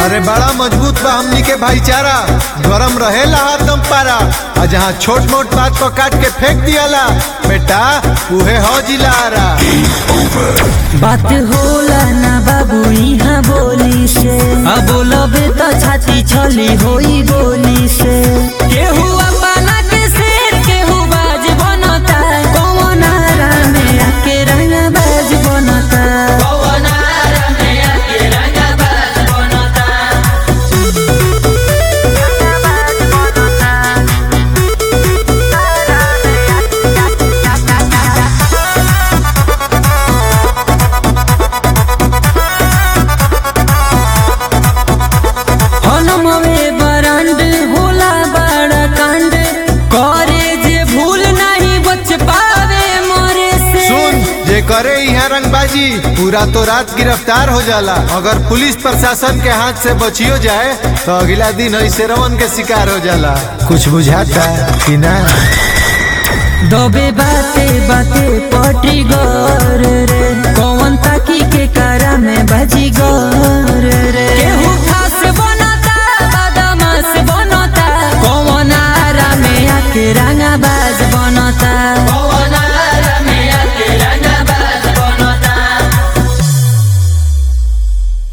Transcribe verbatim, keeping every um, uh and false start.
अरे बड़ा मजबूत बा हमनी के भाईचारा, गरम रहेला हरदम पारा। आ जहाँ छोट मोट बात को काट के फेंक दियाला बेटा उहे हो जिलारा। बात होला ना बाबू यहाँ बोली से, अब बोलबे तो छाती छली होई गोली से। केहू अपना के शेर केहू बाज बनता, कौन आरा में आके रंगा बाज बनता। करे यहाँ रंगबाजी पूरा तो रात गिरफ्तार हो जाला। अगर पुलिस प्रशासन के हाथ से बचियो जाए तो अगला दिन ऐसे रवन के शिकार हो जाला। कुछ बुझाता कि ना? दबे बाते बाते पटी गर रे, कौन ताकी के कारा में बाजी गर रे।